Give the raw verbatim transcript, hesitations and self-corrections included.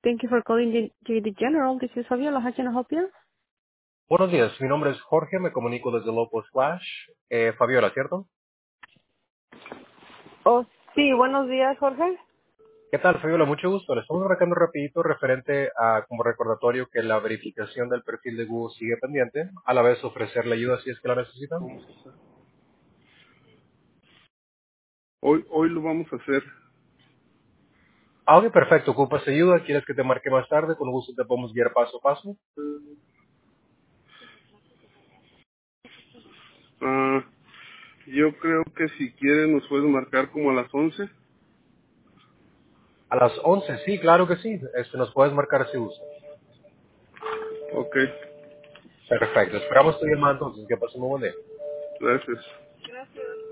Thank you for calling J- JD General. This is Fabiola. How can I help you? Buenos días, mi nombre es Jorge, me comunico desde Loco Splash. Eh, Fabiola, ¿cierto? Oh, sí, buenos días, Jorge. ¿Qué tal, Fabiola? Mucho gusto. Le estamos marcando rapidito referente a, como recordatorio, que la verificación del perfil de Google sigue pendiente, a la vez ofrecerle ayuda si es que la necesitan. Vamos a hacer. Hoy, hoy lo vamos a hacer. Ah, ok, perfecto. ¿Ocupas ayuda? ¿Quieres que te marque más tarde? Con gusto te podemos guiar paso a paso. Ah, yo creo que si quiere nos puede marcar como a las once. A las once, sí, claro que sí. Este, nos puedes marcar si gusta. Ok, Perfecto. Esperamos tu llamada entonces. Que pasen muy buen día. gracias.